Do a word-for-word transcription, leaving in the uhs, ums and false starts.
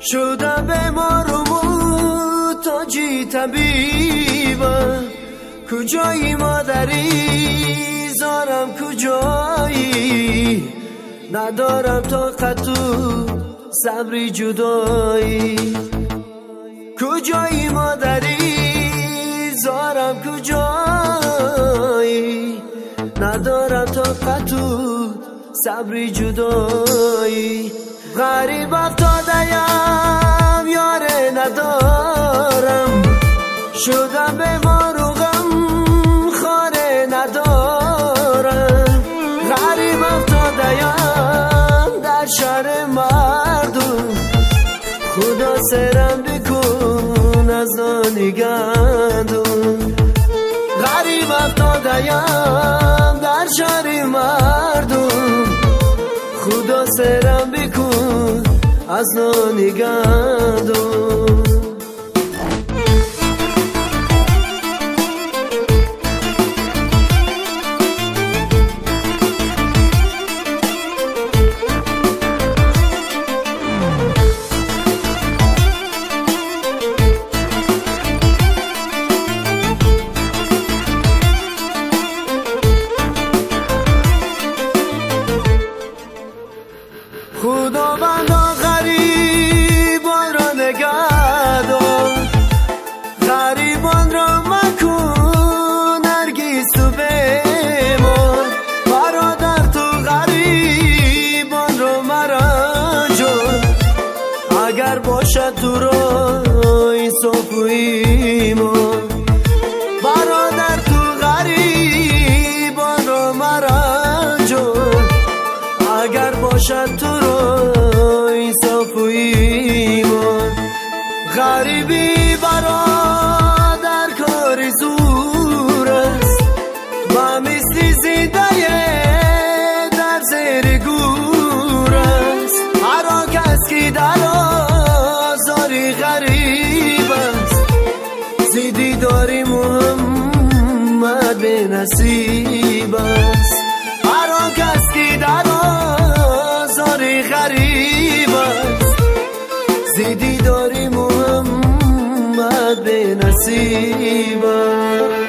شدم به ما رو محتاجی طبیبم. کجایی مادری زارم کجایی، ندارم طاقت و صبری جدایی. کجایی مادری زارم کجایی، ندارم طاقت و صبری جدایی. غریب افتاده‌ام یاره ندارم، شدم به ما رو غم خاره ندارم. غریب افتاده‌ام در شهر مردم، خدا سرم بکن از آن گندم. غریب افتاده‌ام در شهر مردم، خدا سرم بکن از نان گندم. خداوندا غریبان را نگه دار، غریبان را مکن هرگز تو بمان. برادر تو غریبان را مرنجان، اگر باشد تو را انصاف و ایمان. برادر تو غریبان را مرنجان، اگر باشد تو را انصاف و ایمان. غریبی برادر کار زور است، و مثل زنده در زیر گور است. هر کس که در آزاری غریب است، زیدی داری محمد به نصیب است. هر کس که در غریب است، زیدی داری محمد به نصیب است.